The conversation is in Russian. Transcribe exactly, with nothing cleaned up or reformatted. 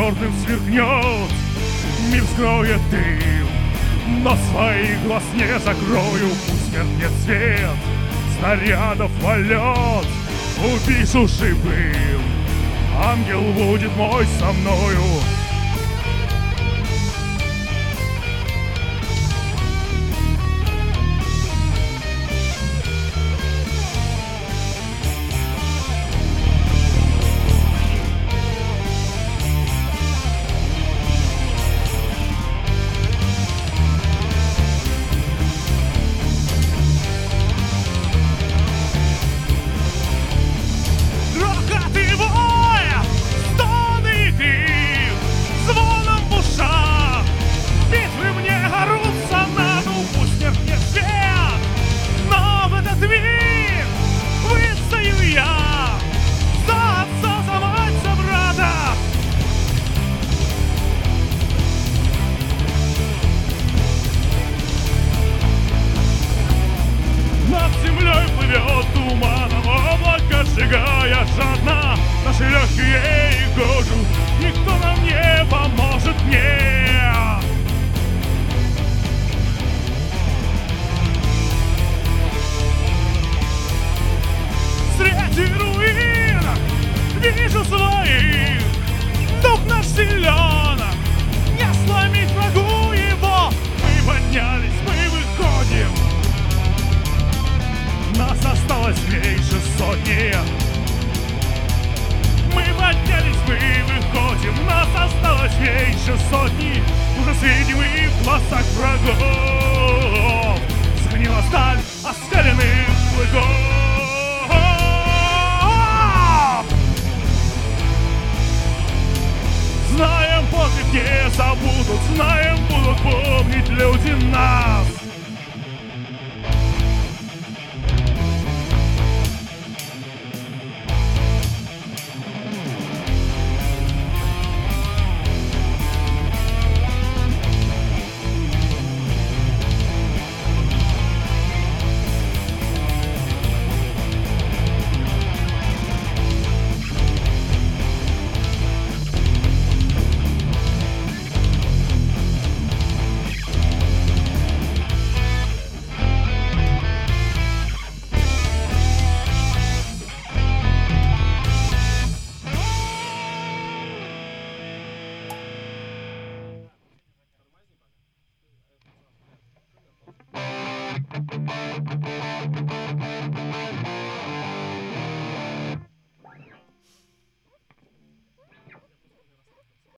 черным сверкнет, мир скроет дым, но своих глаз не закрою. Пусть меркнет свет снарядов полет, упишу живым, ангел будет мой со мною. Туманом облако сжигая жадно наши легкие и кожу. Никто нам не поможет, мне. Среди руин вижу своих, дух наш силен, не сломить врагу его. Мы поднялись, мы выходим, нас осталось меньше сотни. Мы поднялись, мы выходим, нас осталось меньше сотни. Уже светим и в глазах врагов сгнила сталь оскаленных клыков. Знаем, подвиг не забудут, знаем, будут помнить люди нас.